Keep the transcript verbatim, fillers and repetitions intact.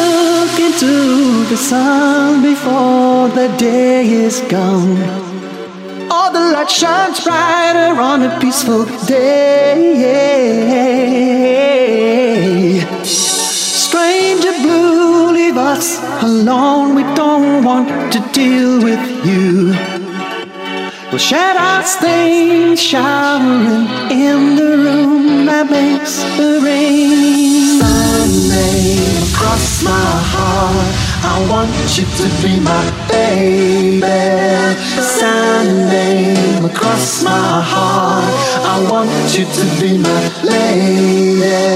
look into the sun before the day is gone. All the light shines brighter on a peaceful day. Stranger blue, leave us alone. We don't want to deal with you. We'll shed our stains, showering in the room that makes the rain. Sunday across my heart, I want you to be my baby. Sunday across my heart, I want you to be my lady.